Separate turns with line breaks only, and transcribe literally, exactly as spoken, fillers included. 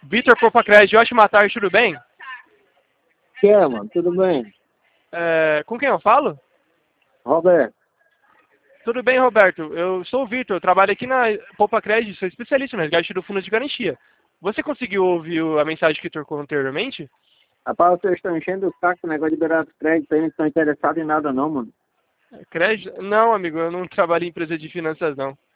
Vitor Popacred, ótima tarde, tudo bem?
Que é, mano? Tudo bem?
É, com quem eu falo?
Roberto.
Tudo bem, Roberto. Eu sou o Vitor, eu trabalho aqui na Popacred, sou especialista no resgate do fundo de garantia. Você conseguiu ouvir a mensagem que trocou anteriormente?
Rapaz, vocês estão enchendo o saco com o negócio de liberar os créditos aí, não estão interessados em nada não, mano.
Crédito? Não, amigo, eu não trabalho em empresa de finanças, não.